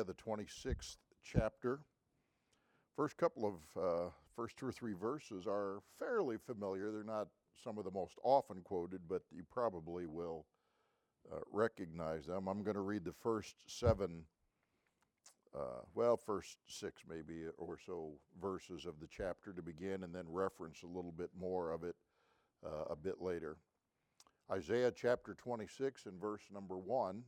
the 26th chapter. First two or three verses are fairly familiar. They're not some of the most often quoted, but you probably will recognize them. I'm going to read the first first six maybe or so verses of the chapter to begin, and then reference a little bit more of it a bit later. Isaiah chapter 26 and verse number 1.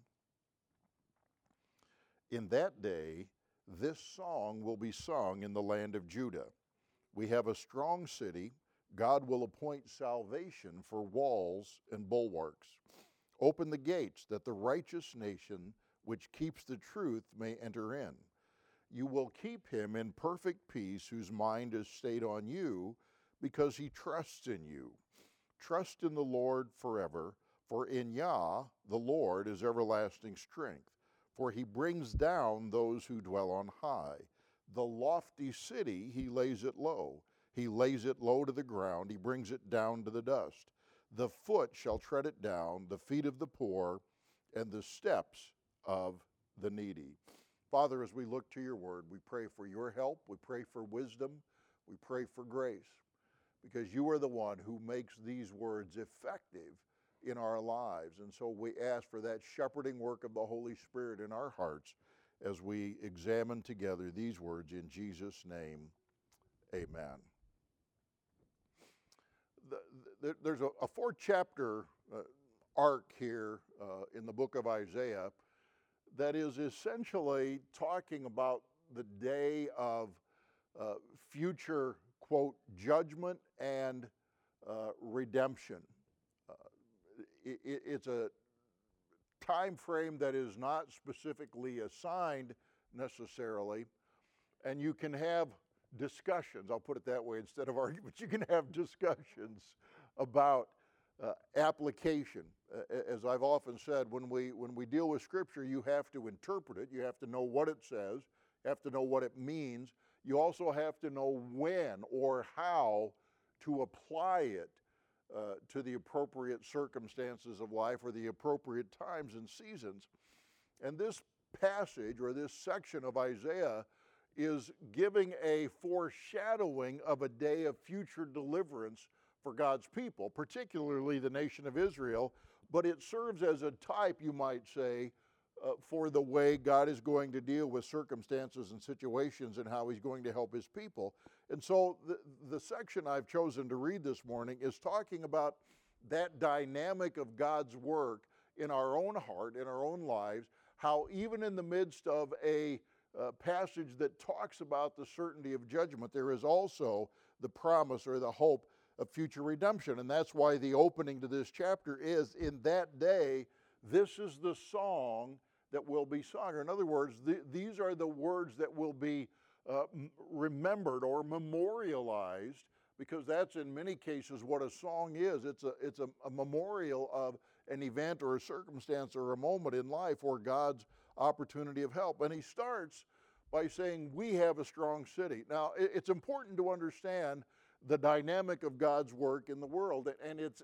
In that day, this song will be sung in the land of Judah. We have a strong city. God will appoint salvation for walls and bulwarks. Open the gates that the righteous nation which keeps the truth may enter in. You will keep him in perfect peace whose mind is stayed on you because he trusts in you. Trust in the Lord forever, for in Yah the Lord is everlasting strength. For he brings down those who dwell on high. The lofty city, he lays it low. He lays it low to the ground. He brings it down to the dust. The foot shall tread it down, the feet of the poor, and the steps of the needy. Father, as we look to your word, we pray for your help. We pray for wisdom. We pray for grace, because you are the one who makes these words effective in our lives. And so we ask for that shepherding work of the Holy Spirit in our hearts as we examine together these words in Jesus' name. Amen. There's a four-chapter arc here in the book of Isaiah that is essentially talking about the day of future, quote, judgment and redemption. It's a time frame that is not specifically assigned necessarily, and you can have discussions, I'll put it that way instead of arguments, you can have discussions about application. As I've often said, when we deal with Scripture, you have to interpret it, you have to know what it says, you have to know what it means, you also have to know when or how to apply it to the appropriate circumstances of life or the appropriate times and seasons. And this passage or this section of Isaiah is giving a foreshadowing of a day of future deliverance for God's people, particularly the nation of Israel, but it serves as a type, you might say, for the way God is going to deal with circumstances and situations and how he's going to help his people. And so the section I've chosen to read this morning is talking about that dynamic of God's work in our own heart, in our own lives, how even in the midst of a passage that talks about the certainty of judgment, there is also the promise or the hope of future redemption. And that's why the opening to this chapter is, in that day, this is the song that will be sung. Or in other words, these are the words that will be remembered or memorialized, because that's in many cases what a song is. It's a memorial of an event or a circumstance or a moment in life or God's opportunity of help. And he starts by saying, we have a strong city. Now, it's important to understand the dynamic of God's work in the world, and it's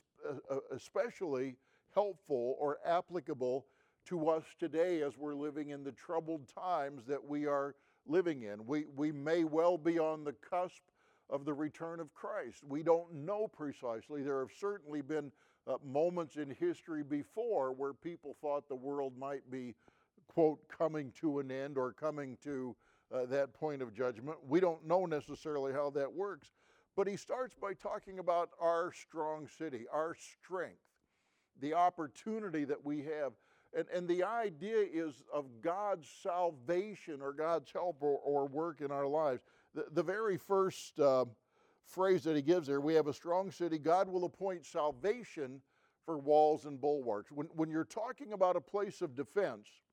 especially helpful or applicable to us today as we're living in the troubled times that we are living in. We may well be on the cusp of the return of Christ. We don't know precisely. There have certainly been moments in history before where people thought the world might be, quote, coming to an end or coming to that point of judgment. We don't know necessarily how that works. But he starts by talking about our strong city, our strength, the opportunity that we have. And the idea is of God's salvation or God's help or work in our lives. The very first phrase that he gives there, we have a strong city, God will appoint salvation for walls and bulwarks. When you're talking about a place of defense,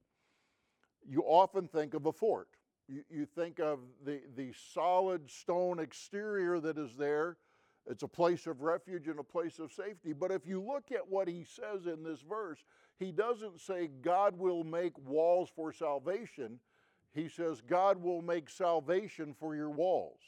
you often think of a fort. You think of the solid stone exterior that is there. It's a place of refuge and a place of safety. But if you look at what he says in this verse, he doesn't say God will make walls for salvation. He says God will make salvation for your walls.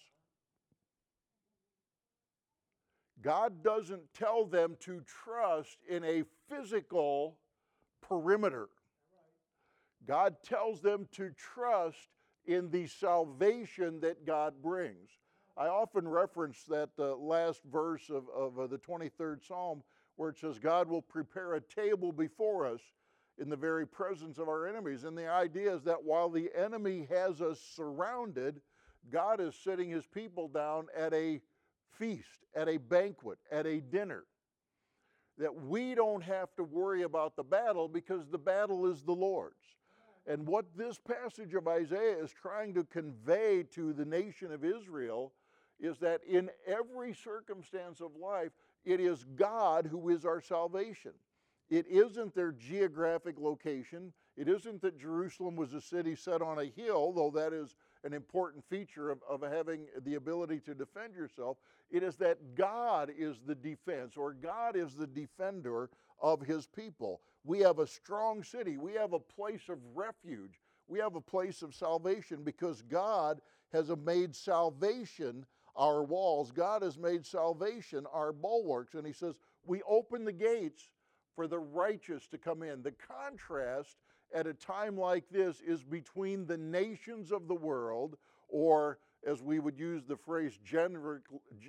God doesn't tell them to trust in a physical perimeter. God tells them to trust in the salvation that God brings. I often reference that last verse of the 23rd Psalm where it says, God will prepare a table before us in the very presence of our enemies. And the idea is that while the enemy has us surrounded, God is sitting his people down at a feast, at a banquet, at a dinner. That we don't have to worry about the battle because the battle is the Lord's. And what this passage of Isaiah is trying to convey to the nation of Israel is that in every circumstance of life, it is God who is our salvation. It isn't their geographic location. It isn't that Jerusalem was a city set on a hill, though that is an important feature of having the ability to defend yourself. It is that God is the defense, or God is the defender of his people. We have a strong city. We have a place of refuge. We have a place of salvation because God has made salvation our walls. God has made salvation our bulwarks. And he says, we open the gates for the righteous to come in. The contrast at a time like this is between the nations of the world, or as we would use the phrase generally,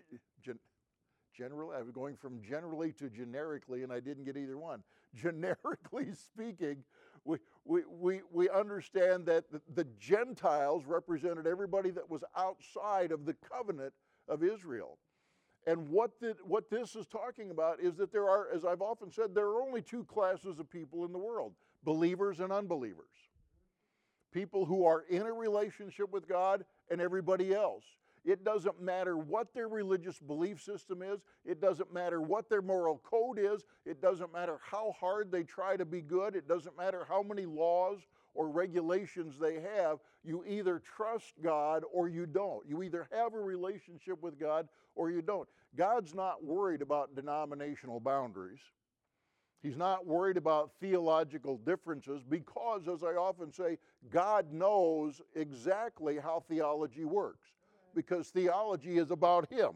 I was going from generally to generically, and I didn't get either one. Generically speaking, we understand that the Gentiles represented everybody that was outside of the covenant of Israel. And what this is talking about is that there are, as I've often said, there are only two classes of people in the world: believers and unbelievers. People who are in a relationship with God and everybody else. It doesn't matter what their religious belief system is. It doesn't matter what their moral code is. It doesn't matter how hard they try to be good. It doesn't matter how many laws or regulations they have. You either trust God or you don't. You either have a relationship with God or you don't. God's not worried about denominational boundaries. He's not worried about theological differences because, as I often say, God knows exactly how theology works because theology is about him.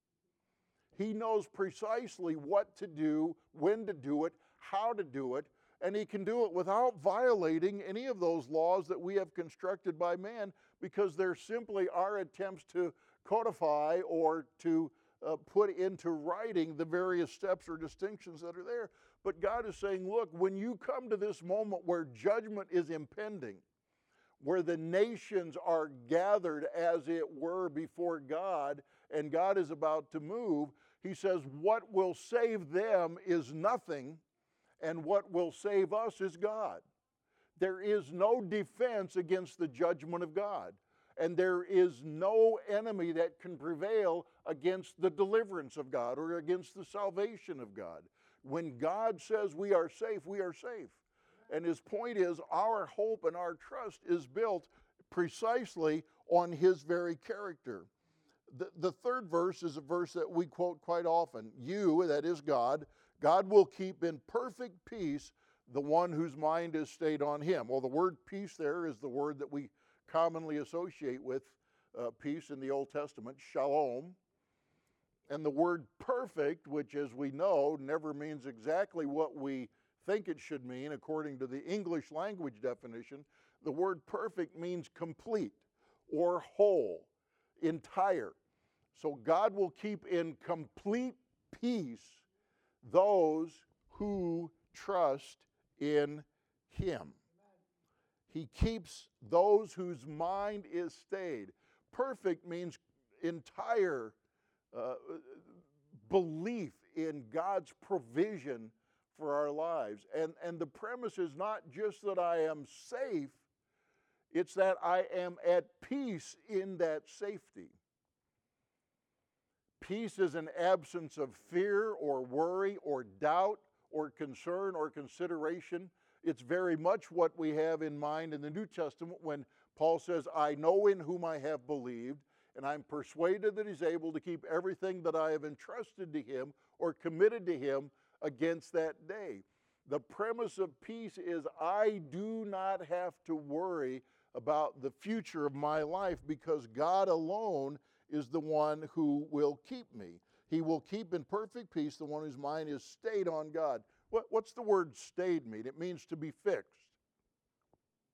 He knows precisely what to do, when to do it, how to do it, and he can do it without violating any of those laws that we have constructed by man because they're simply our attempts to codify or to put into writing the various steps or distinctions that are there. But God is saying, look, when you come to this moment where judgment is impending, where the nations are gathered, as it were, before God, and God is about to move, he says, what will save them is nothing, and what will save us is God. There is no defense against the judgment of God, and there is no enemy that can prevail against the deliverance of God or against the salvation of God. When God says we are safe, we are safe. And his point is our hope and our trust is built precisely on his very character. The third verse is a verse that we quote quite often. You, that is God, God will keep in perfect peace the one whose mind is stayed on him. Well, the word peace there is the word that we commonly associate with peace in the Old Testament, shalom. And the word perfect, which as we know never means exactly what we think it should mean according to the English language definition, the word perfect means complete or whole, entire. So God will keep in complete peace those who trust in him. He keeps those whose mind is stayed. Perfect means entire belief in God's provision for our lives. And the premise is not just that I am safe, it's that I am at peace in that safety. Peace is an absence of fear or worry or doubt or concern or consideration. It's very much what we have in mind in the New Testament when Paul says, I know in whom I have believed, and I'm persuaded that he's able to keep everything that I have entrusted to him or committed to him against that day. The premise of peace is I do not have to worry about the future of my life because God alone is the one who will keep me. He will keep in perfect peace the one whose mind is stayed on God. What's the word stayed mean? It means to be fixed.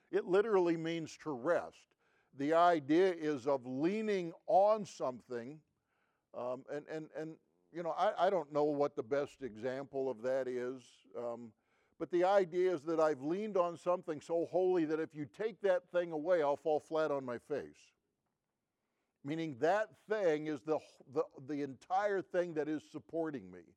It literally means to rest. The idea is of leaning on something, and you know, I don't know what the best example of that is, but the idea is that I've leaned on something so holy that if you take that thing away, I'll fall flat on my face. Meaning that thing is the entire thing that is supporting me.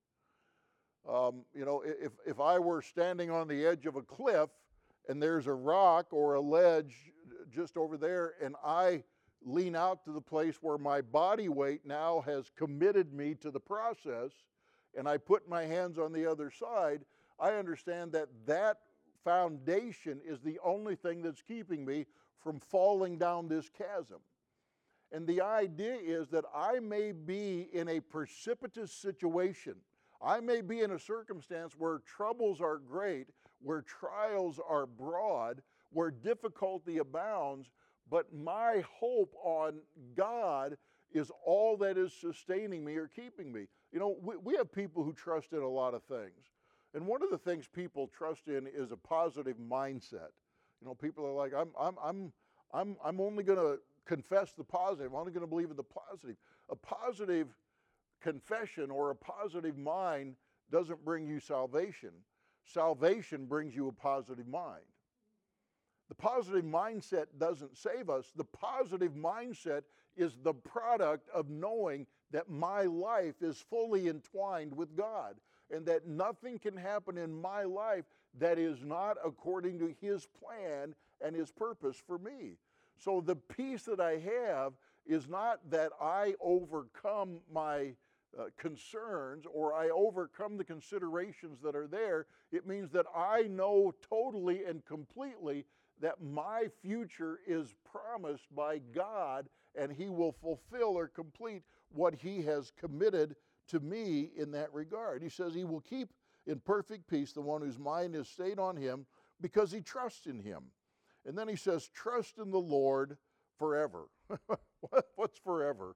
You know, if I were standing on the edge of a cliff and there's a rock or a ledge just over there, and I lean out to the place where my body weight now has committed me to the process, and I put my hands on the other side, I understand that that foundation is the only thing that's keeping me from falling down this chasm. And the idea is that I may be in a precipitous situation. I may be in a circumstance where troubles are great, where trials are broad, where difficulty abounds, but my hope on God is all that is sustaining me or keeping me. You know, we have people who trust in a lot of things. And one of the things people trust in is a positive mindset. You know, people are like, I'm only going to confess the positive. I'm only going to believe in the positive. A positive confession or a positive mind doesn't bring you salvation. Salvation brings you a positive mind. The positive mindset doesn't save us. The positive mindset is the product of knowing that my life is fully entwined with God and that nothing can happen in my life that is not according to His plan and His purpose for me. So the peace that I have is not that I overcome my concerns or I overcome the considerations that are there. It means that I know totally and completely that my future is promised by God and He will fulfill or complete what He has committed to me in that regard. He says He will keep in perfect peace the one whose mind is stayed on Him because he trusts in Him. And then he says, trust in the Lord forever. What's forever?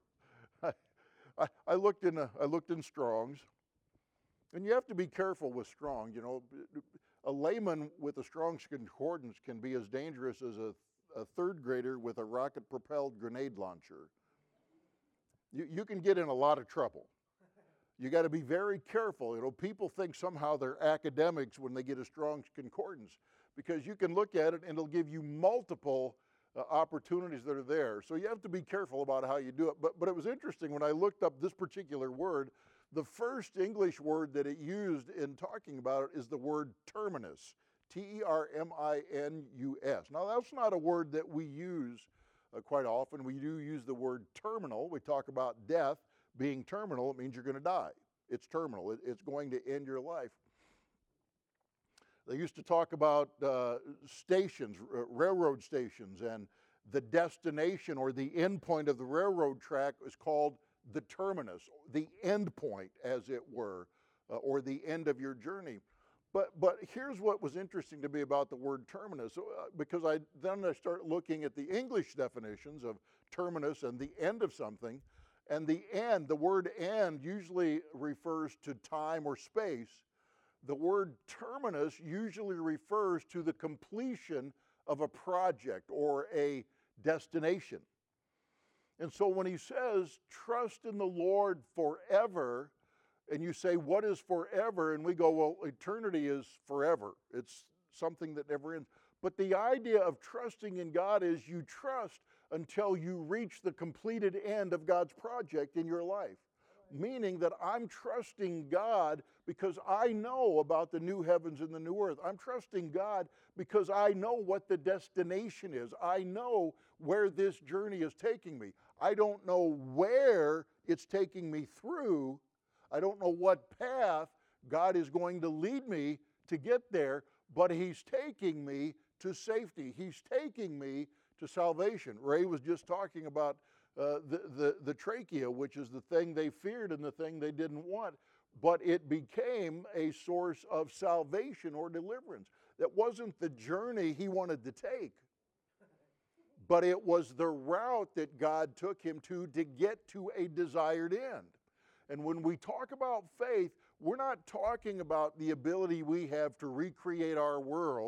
I looked in Strong's, and you have to be careful with Strong. You know, a layman with a Strong's concordance can be as dangerous as a third grader with a rocket-propelled grenade launcher. You can get in a lot of trouble. You got to be very careful. You know, people think somehow they're academics when they get a Strong's concordance, because you can look at it and it'll give you multiple opportunities that are there. So you have to be careful about how you do it. But it was interesting when I looked up this particular word, the first English word that it used in talking about it is the word terminus, Terminus. Now that's not a word that we use quite often. We do use the word terminal. We talk about death being terminal. It means you're going to die. It's terminal. It's going to end your life. They used to talk about stations, railroad stations, and the destination or the end point of the railroad track is called the terminus, the end point, as it were, or the end of your journey. But here's what was interesting to me about the word terminus, because I start looking at the English definitions of terminus and the end of something, and the end, the word end usually refers to time or space. The word terminus usually refers to the completion of a project or a destination. And so when he says, trust in the Lord forever, and you say, what is forever? And we go, well, eternity is forever. It's something that never ends. But the idea of trusting in God is you trust until you reach the completed end of God's project in your life. Meaning that I'm trusting God because I know about the new heavens and the new earth. I'm trusting God because I know what the destination is. I know where this journey is taking me. I don't know where it's taking me through. I don't know what path God is going to lead me to get there, but He's taking me to safety. He's taking me to salvation. Ray was just talking about the trachea, which is the thing they feared and the thing they didn't want, but it became a source of salvation or deliverance. That wasn't the journey he wanted to take, but it was the route that God took him to get to a desired end. And when we talk about faith, we're not talking about the ability we have to recreate our world,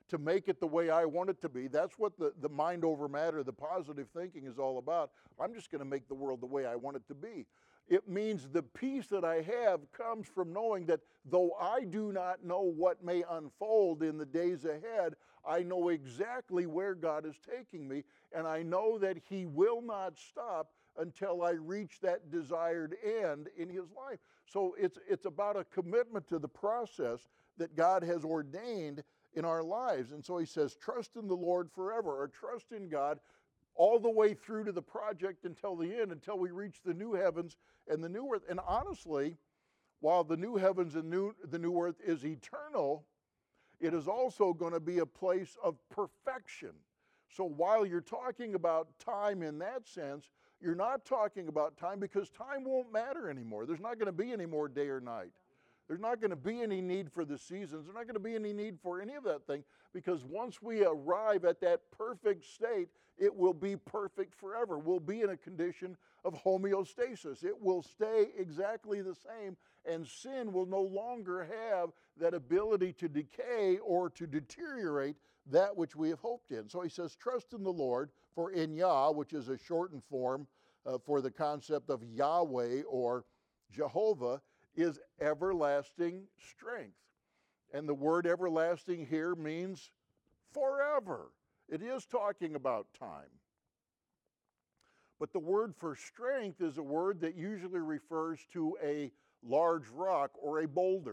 to make it the way I want it to be. That's what the mind over matter, the positive thinking is all about. I'm just going to make the world the way I want it to be. It means the peace that I have comes from knowing that though I do not know what may unfold in the days ahead, I know exactly where God is taking me, and I know that He will not stop until I reach that desired end in His life. So it's about a commitment to the process that God has ordained in our lives. And so He says, trust in the Lord forever, or trust in God all the way through to the project until the end, until we reach the new heavens and the new earth. And honestly, while the new heavens and the new earth is eternal, it is also going to be a place of perfection. So while you're talking about time in that sense, you're not talking about time because time won't matter anymore. There's not going to be any more day or night. There's not going to be any need for the seasons. There's not going to be any need for any of that thing, because once we arrive at that perfect state, it will be perfect forever. We'll be in a condition of homeostasis. It will stay exactly the same, and sin will no longer have that ability to decay or to deteriorate that which we have hoped in. So he says, trust in the Lord, for in Yah, which is a shortened form for the concept of Yahweh or Jehovah, is everlasting strength. And the word everlasting here means forever. It is talking about time. But the word for strength is a word that usually refers to a large rock or a boulder.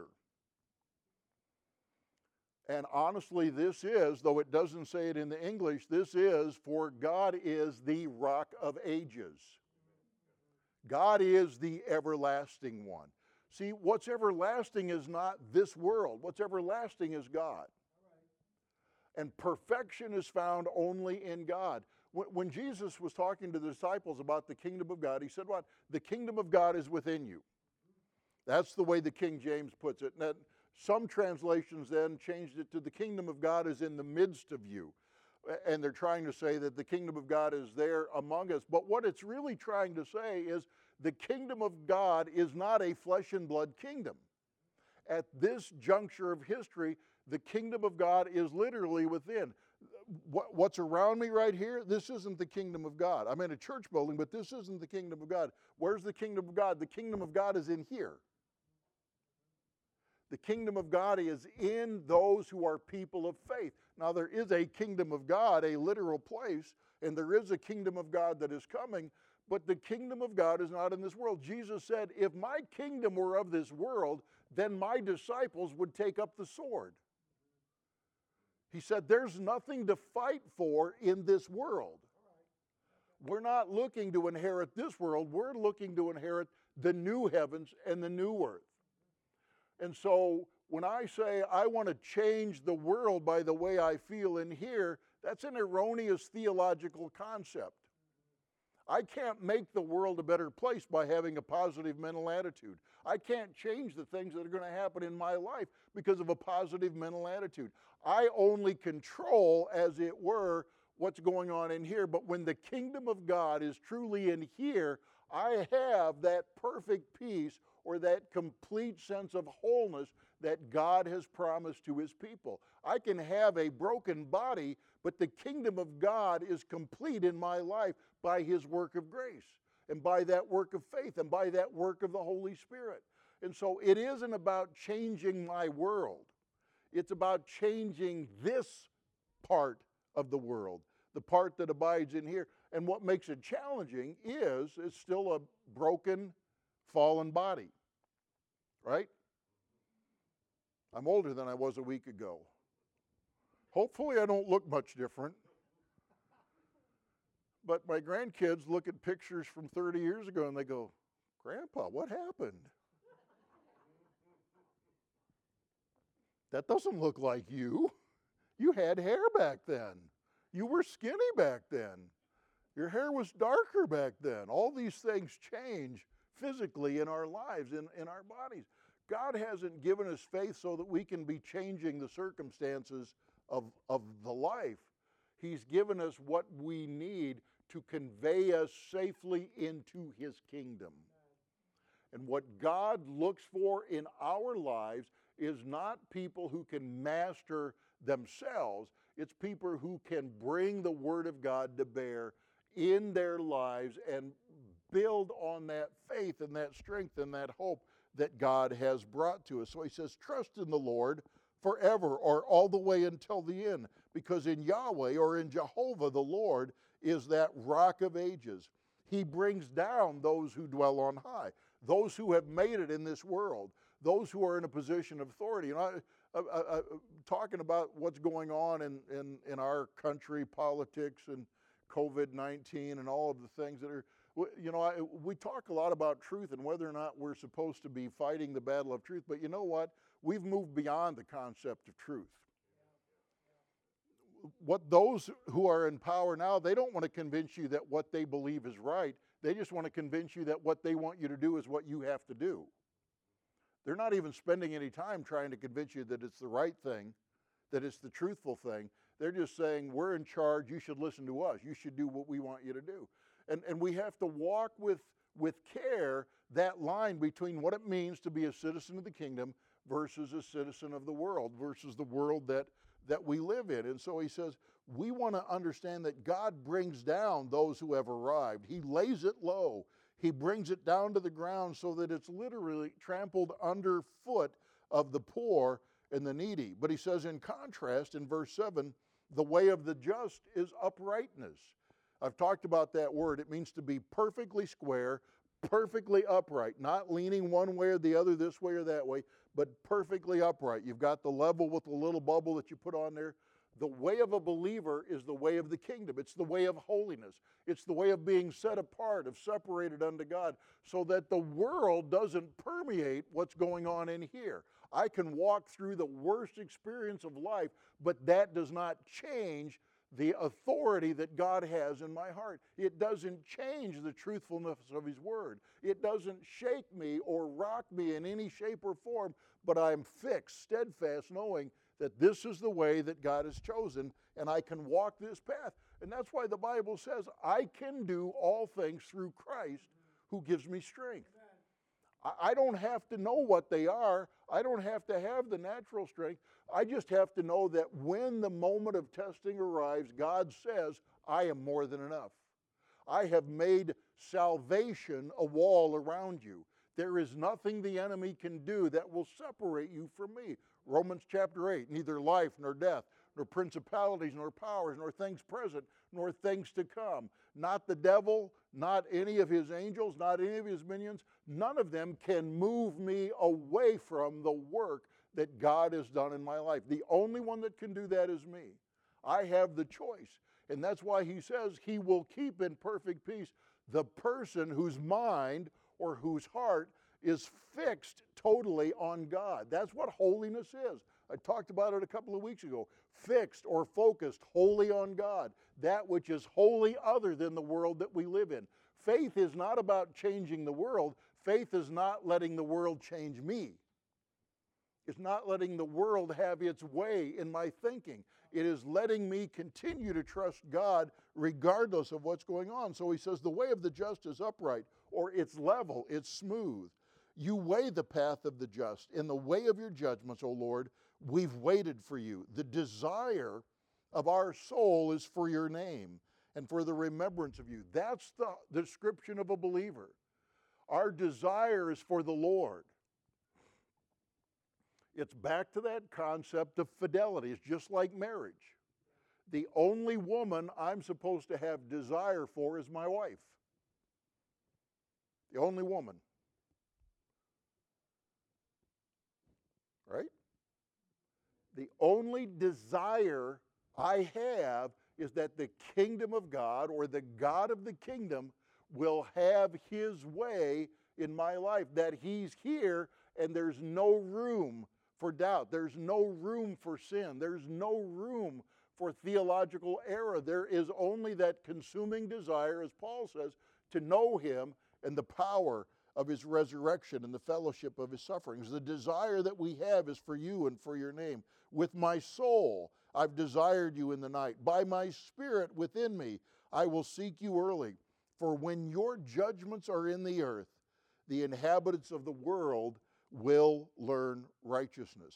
And honestly, this is, though it doesn't say it in the English, this is, for God is the rock of ages. God is the everlasting one. See, what's everlasting is not this world. What's everlasting is God. And perfection is found only in God. When Jesus was talking to the disciples about the kingdom of God, he said what? The kingdom of God is within you. That's the way the King James puts it. And some translations then changed it to the kingdom of God is in the midst of you. And they're trying to say that the kingdom of God is there among us. But what it's really trying to say is the kingdom of God is not a flesh and blood kingdom. At this juncture of history, the kingdom of God is literally within. What's around me right here, this isn't the kingdom of God. I'm in a church building, but this isn't the kingdom of God. Where's the kingdom of God? The kingdom of God is in here. The kingdom of God is in those who are people of faith. Now, there is a kingdom of God, a literal place, and there is a kingdom of God that is coming, but the kingdom of God is not in this world. Jesus said, if my kingdom were of this world, then my disciples would take up the sword. He said, there's nothing to fight for in this world. We're not looking to inherit this world. We're looking to inherit the new heavens and the new earth. And so when I say I want to change the world by the way I feel in here, that's an erroneous theological concept. I can't make the world a better place by having a positive mental attitude. I can't change the things that are going to happen in my life because of a positive mental attitude. I only control, as it were, what's going on in here. But when the kingdom of God is truly in here, I have that perfect peace or that complete sense of wholeness that God has promised to His people. I can have a broken body, but the kingdom of God is complete in my life by His work of grace and by that work of faith and by that work of the Holy Spirit. And so it isn't about changing my world. It's about changing this part of the world, the part that abides in here. And what makes it challenging is it's still a broken, fallen body, right? I'm older than I was a week ago. Hopefully I don't look much different. But my grandkids look at pictures from 30 years ago and they go, Grandpa, what happened? That doesn't look like you. You had hair back then. You were skinny back then. Your hair was darker back then. All these things change physically in our lives, in our bodies. God hasn't given us faith so that we can be changing the circumstances of the life. He's given us what we need to convey us safely into His kingdom. And what God looks for in our lives is not people who can master themselves. It's people who can bring the Word of God to bear in their lives and build on that faith and that strength and that hope that God has brought to us. So he says, trust in the Lord forever, or all the way until the end, because in Yahweh or in Jehovah the Lord is that rock of ages. He brings down those who dwell on high, those who have made it in this world, those who are in a position of authority. And talking about what's going on in our country, politics and COVID-19 and all of the things that are, we talk a lot about truth and whether or not we're supposed to be fighting the battle of truth, but you know what? We've moved beyond the concept of truth. What those who are in power now, they don't want to convince you that what they believe is right. They just want to convince you that what they want you to do is what you have to do. They're not even spending any time trying to convince you that it's the right thing, that it's the truthful thing. They're just saying, we're in charge, you should listen to us. You should do what we want you to do. And we have to walk with care that line between what it means to be a citizen of the kingdom versus a citizen of the world, versus the world that we live in. And so he says, we want to understand that God brings down those who have arrived. He lays it low. He brings it down to the ground so that it's literally trampled underfoot of the poor and the needy. But he says, in contrast, in verse 7, the way of the just is uprightness. I've talked about that word. It means to be perfectly square, perfectly upright, not leaning one way or the other, this way or that way, but perfectly upright. You've got the level with the little bubble that you put on there. The way of a believer is the way of the kingdom. It's the way of holiness. It's the way of being set apart, of separated unto God, so that the world doesn't permeate what's going on in here. I can walk through the worst experience of life, but that does not change the authority that God has in my heart. It doesn't change the truthfulness of His Word. It doesn't shake me or rock me in any shape or form, but I'm fixed, steadfast, knowing that this is the way that God has chosen, and I can walk this path. And that's why the Bible says, I can do all things through Christ who gives me strength. I don't have to know what they are. I don't have to have the natural strength. I just have to know that when the moment of testing arrives, God says, I am more than enough. I have made salvation a wall around you. There is nothing the enemy can do that will separate you from me. Romans chapter 8, neither life nor death, nor principalities, nor powers, nor things present, nor things to come. Not the devil, not any of his angels, not any of his minions. None of them can move me away from the work that God has done in my life. The only one that can do that is me. I have the choice. And that's why he says he will keep in perfect peace the person whose mind or whose heart is fixed totally on God. That's what holiness is. I talked about it a couple of weeks ago. Fixed or focused wholly on God, that which is wholly other than the world that we live in. Faith is not about changing the world. Faith is not letting the world change me. It's not letting the world have its way in my thinking. It is letting me continue to trust God regardless of what's going on. So he says, the way of the just is upright, or it's level, it's smooth. You weigh the path of the just. In the way of your judgments, O Lord, we've waited for you. The desire of our soul is for your name and for the remembrance of you. That's the description of a believer. Our desire is for the Lord. It's back to that concept of fidelity. It's just like marriage. The only woman I'm supposed to have desire for is my wife. The only woman. Right? The only desire I have is that the kingdom of God or the God of the kingdom will have His way in my life, that He's here and there's no room for doubt. There's no room for sin. There's no room for theological error. There is only that consuming desire, as Paul says, to know Him and the power of His resurrection and the fellowship of His sufferings. The desire that we have is for you and for your name. With my soul, I've desired you in the night. By my spirit within me, I will seek you early. For when your judgments are in the earth, the inhabitants of the world will learn righteousness.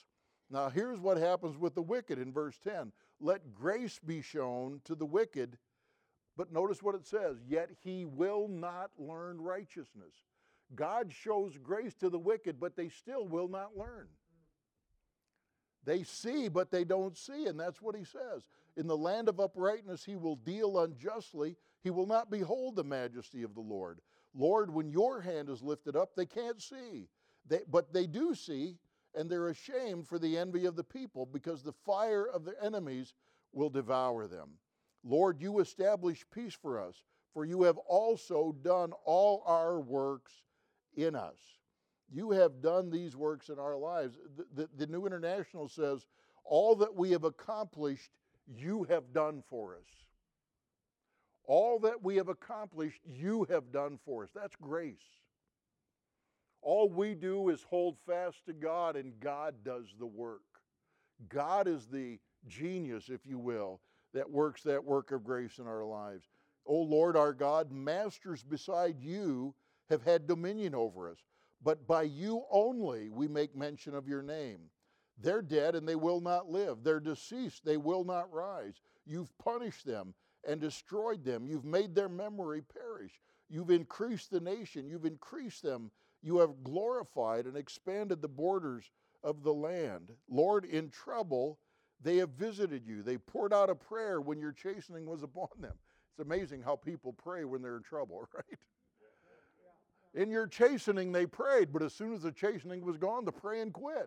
Now here's what happens with the wicked in verse 10. Let grace be shown to the wicked, but notice what it says, yet he will not learn righteousness. God shows grace to the wicked, but they still will not learn. They see, but they don't see, and that's what he says. In the land of uprightness he will deal unjustly. He will not behold the majesty of the Lord. Lord, when your hand is lifted up, they can't see. But they do see, and they're ashamed for the envy of the people, because the fire of their enemies will devour them. Lord, you establish peace for us, for you have also done all our works in us. You have done these works in our lives. The New International says, all that we have accomplished, you have done for us. All that we have accomplished, you have done for us. That's grace. All we do is hold fast to God, and God does the work. God is the genius, if you will, that works that work of grace in our lives. O Lord our God, masters beside you have had dominion over us, but by you only we make mention of your name. They're dead and they will not live. They're deceased, they will not rise. You've punished them and destroyed them. You've made their memory perish. You've increased the nation. You've increased them. You have glorified and expanded the borders of the land. Lord, in trouble, they have visited you. They poured out a prayer when your chastening was upon them. It's amazing how people pray when they're in trouble, right? In your chastening, they prayed, but as soon as the chastening was gone, the praying quit.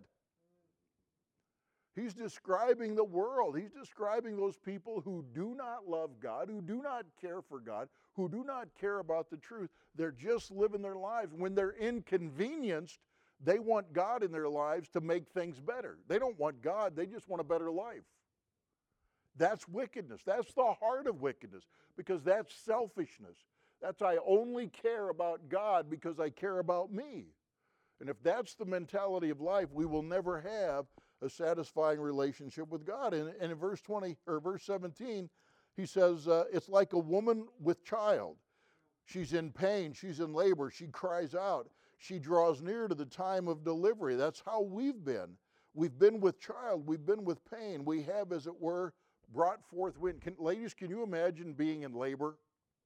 He's describing the world. He's describing those people who do not love God, who do not care for God, who do not care about the truth. They're just living their lives. When they're inconvenienced, they want God in their lives to make things better. They don't want God, they just want a better life. That's wickedness. That's the heart of wickedness, because that's selfishness. That's I only care about God because I care about me. And if that's the mentality of life, we will never have a satisfying relationship with God. And in verse 17, he says, it's like a woman with child. She's in pain, she's in labor, she cries out, she draws near to the time of delivery. That's how we've been. We've been with child, we've been with pain. We have, as it were, brought forth wind. Ladies, can you imagine being in labor?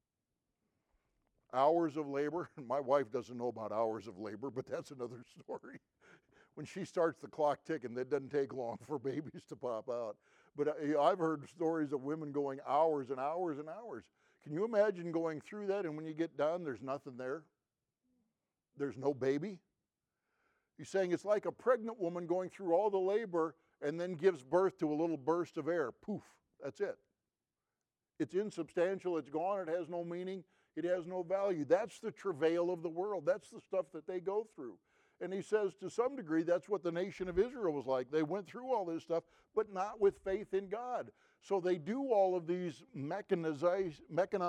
Hours of labor. My wife doesn't know about hours of labor, but that's another story. When she starts the clock ticking, that doesn't take long for babies to pop out. But I've heard stories of women going hours and hours and hours. Can you imagine going through that, and when you get done, there's nothing there? There's no baby? He's saying it's like a pregnant woman going through all the labor and then gives birth to a little burst of air. Poof, that's it. It's insubstantial, it's gone, it has no meaning, it has no value. That's the travail of the world. That's the stuff that they go through. And he says to some degree that's what the nation of Israel was like. They went through all this stuff, but not with faith in God. So they do all of these mechanized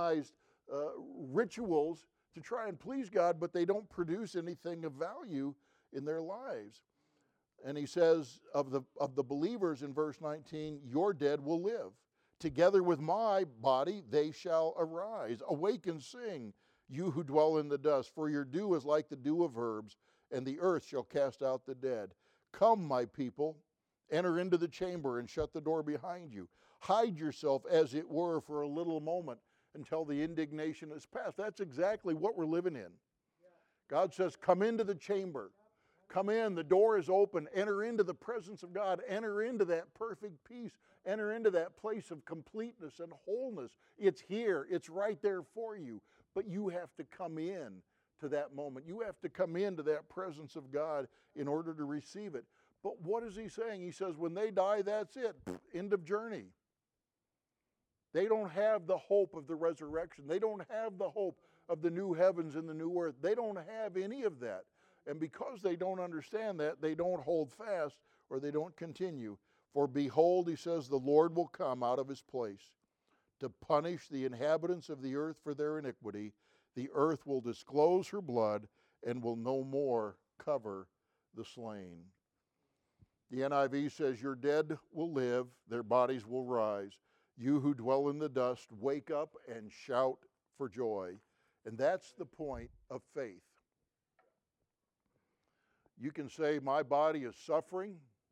rituals to try and please God, but they don't produce anything of value in their lives. And he says of the believers in verse 19, your dead will live. Together with my body they shall arise. Awake and sing, you who dwell in the dust, for your dew is like the dew of herbs, and the earth shall cast out the dead. Come, my people, enter into the chamber and shut the door behind you. Hide yourself, as it were, for a little moment until the indignation is past. That's exactly what we're living in. God says, come into the chamber. Come in, the door is open. Enter into the presence of God. Enter into that perfect peace. Enter into that place of completeness and wholeness. It's here. It's right there for you. But you have to come in to that moment. You have to come into that presence of God in order to receive it. But what is he saying? He says when they die, that's it. End of journey. They don't have the hope of the resurrection. They don't have the hope of the new heavens and the new earth. They don't have any of that. And because they don't understand that, they don't hold fast or they don't continue. For behold, he says, the Lord will come out of his place to punish the inhabitants of the earth for their iniquity. The earth will disclose her blood and will no more cover the slain. The NIV says, your dead will live, their bodies will rise. You who dwell in the dust, wake up and shout for joy. And that's the point of faith. You can say, my body is suffering,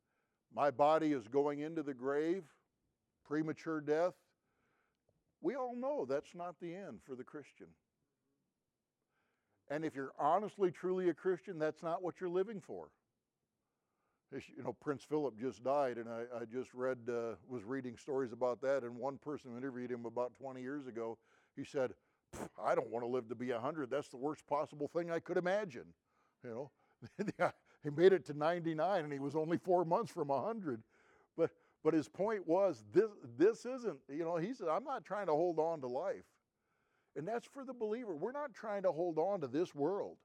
My body is going into the grave, premature death. We all know that's not the end for the Christian. And if you're honestly, truly a Christian, that's not what you're living for. You know, Prince Philip just died, and I just was reading stories about that, and one person who interviewed him about 20 years ago, he said, I don't want to live to be 100. That's the worst possible thing I could imagine. You know, he made it to 99, and he was only 4 months from 100. But his point was, this isn't, you know, he said, I'm not trying to hold on to life. And that's for the believer. We're not trying to hold on to this world.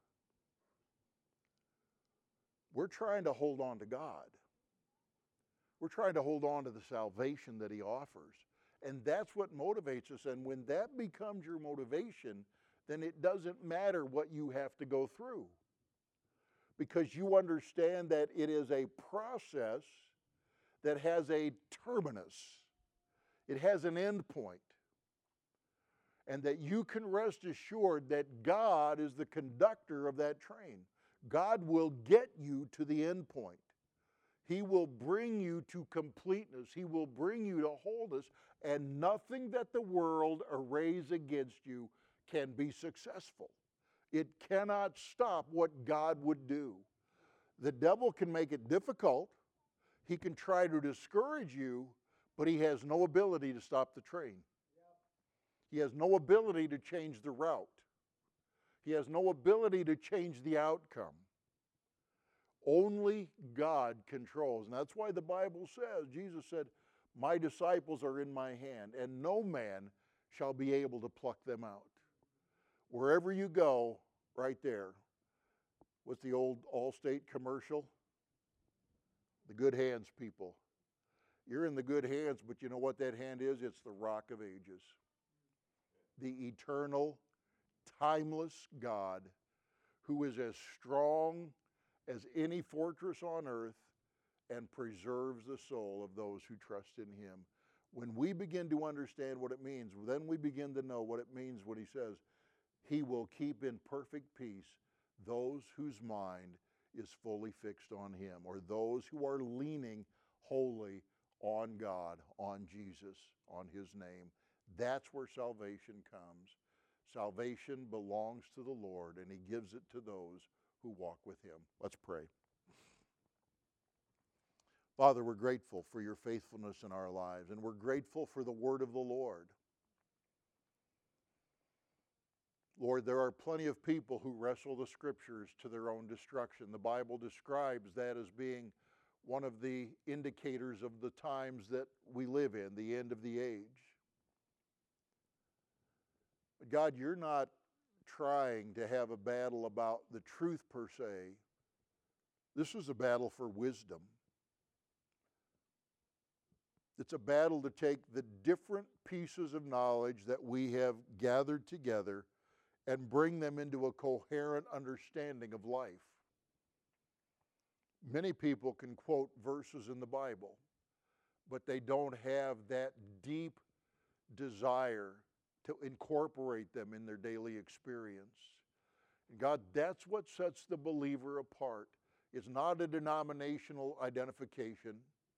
We're trying to hold on to God. We're trying to hold on to the salvation that He offers. And that's what motivates us. And when that becomes your motivation, then it doesn't matter what you have to go through. Because you understand that it is a process that has a terminus. It has an end point. And that you can rest assured that God is the conductor of that train. God will get you to the end point. He will bring you to completeness. He will bring you to wholeness. And nothing that the world arrays against you can be successful. It cannot stop what God would do. The devil can make it difficult. He can try to discourage you, but he has no ability to stop the train. He has no ability to change the route. He has no ability to change the outcome. Only God controls. And that's why the Bible says, Jesus said, my disciples are in my hand, and no man shall be able to pluck them out. Wherever you go, right there. What's the old Allstate commercial? The good hands, people. You're in the good hands, but you know what that hand is? It's the Rock of Ages. The eternal, timeless God who is as strong as any fortress on earth and preserves the soul of those who trust in Him. When we begin to understand what it means, then we begin to know what it means when He says, He will keep in perfect peace those whose mind is fully fixed on Him, or those who are leaning wholly on God, on Jesus, on His name. That's where salvation comes. Salvation belongs to the Lord, and He gives it to those who walk with Him. Let's pray. Father, we're grateful for your faithfulness in our lives, and we're grateful for the word of the Lord. Lord, there are plenty of people who wrestle the Scriptures to their own destruction. The Bible describes that as being one of the indicators of the times that we live in, the end of the age. But God, you're not trying to have a battle about the truth per se. This is a battle for wisdom. It's a battle to take the different pieces of knowledge that we have gathered together and bring them into a coherent understanding of life. Many people can quote verses in the Bible, but they don't have that deep desire to incorporate them in their daily experience. And God, that's what sets the believer apart. It's not a denominational identification.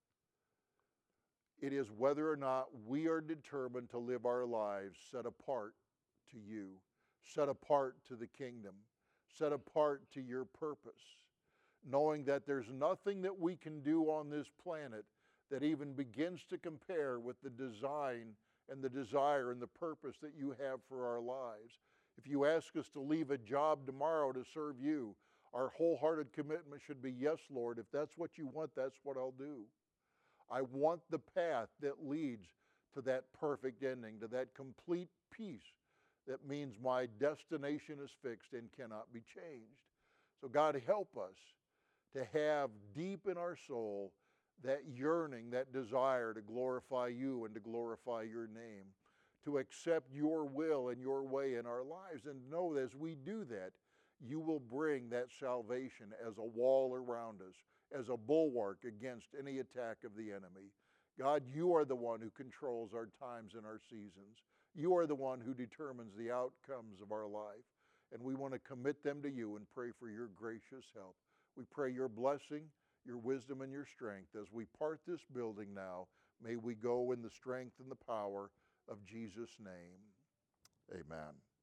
It is whether or not we are determined to live our lives set apart to you, set apart to the kingdom, set apart to your purpose, knowing that there's nothing that we can do on this planet that even begins to compare with the design and the desire and the purpose that you have for our lives. If you ask us to leave a job tomorrow to serve you, our wholehearted commitment should be, yes, Lord, if that's what you want, that's what I'll do. I want the path that leads to that perfect ending, to that complete peace that means my destination is fixed and cannot be changed. So God, help us to have deep in our soul that yearning, that desire to glorify you and to glorify your name, to accept your will and your way in our lives, and know that as we do that, you will bring that salvation as a wall around us, as a bulwark against any attack of the enemy. God, you are the one who controls our times and our seasons. You are the one who determines the outcomes of our life, and we want to commit them to you and pray for your gracious help. We pray your blessing, your wisdom and your strength. As we part this building now, may we go in the strength and the power of Jesus' name. Amen.